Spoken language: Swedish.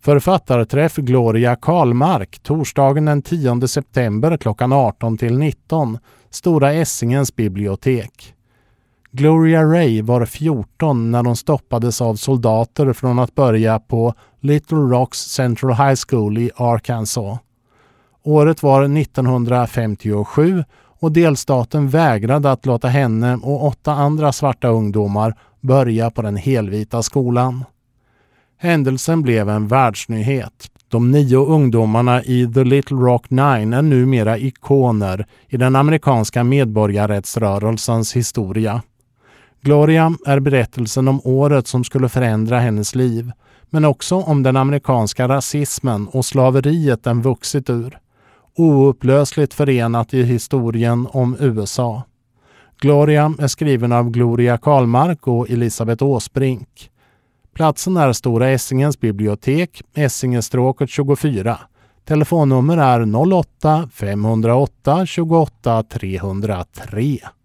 Författarträff Gloria Karlmark torsdagen den 10 september klockan 18-19, Stora Essingens bibliotek. Gloria Ray var 14 när hon stoppades av soldater från att börja på Little Rocks Central High School i Arkansas. Året var 1957 och delstaten vägrade att låta henne och 8 andra svarta ungdomar börja på den helvita skolan. Händelsen blev en världsnyhet. De 9 ungdomarna i The Little Rock Nine är numera ikoner i den amerikanska medborgarrättsrörelsens historia. Gloria är berättelsen om året som skulle förändra hennes liv, men också om den amerikanska rasismen och slaveriet den vuxit ur. Oupplösligt förenat i historien om USA. Gloria är skriven av Gloria Karlmark och Elisabeth Åsbrink. Platsen är Stora Essingens bibliotek, Essingenstråket 24. Telefonnummer är 08 508 28 303.